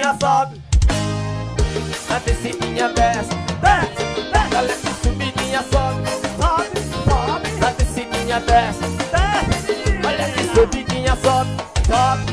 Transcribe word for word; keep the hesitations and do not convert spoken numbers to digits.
subidinha sobe, na descidinha desce, desce, desce. Olha que subidinha sobe, sobe, sobe, na descidinha desce, desce. Olha que subidinha sobe, sobe,